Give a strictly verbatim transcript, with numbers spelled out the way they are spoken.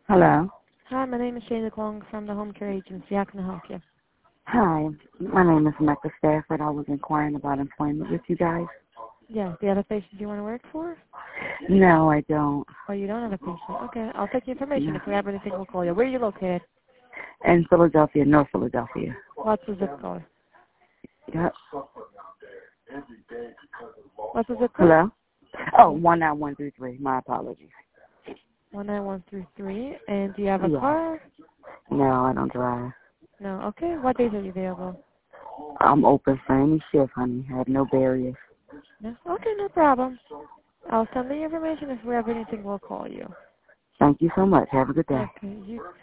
Hello. Hi, my name is Shayla Kwong from the Home Care Agency. How can I help you? Hi. My name is Mecca Stafford. I was inquiring about employment with you guys. Yeah, do you have a patient you want to work for? No, I don't. Oh, you don't have a patient. Okay, I'll take the information. No. If we have anything, we'll call you. Where are you located? In Philadelphia, North Philadelphia. What's the zip code? Yep. What's the zip code? Hello? Oh, one nine one three three. My apologies. one nine one three three. And do you have a Yeah. car? No, I don't drive. No. Okay, what days are you available? I'm open for any shift, honey. I have no barriers. No? Okay, no problem. I'll send the information. If we have anything, we'll call you. Thank you so much. Have a good day. Okay, you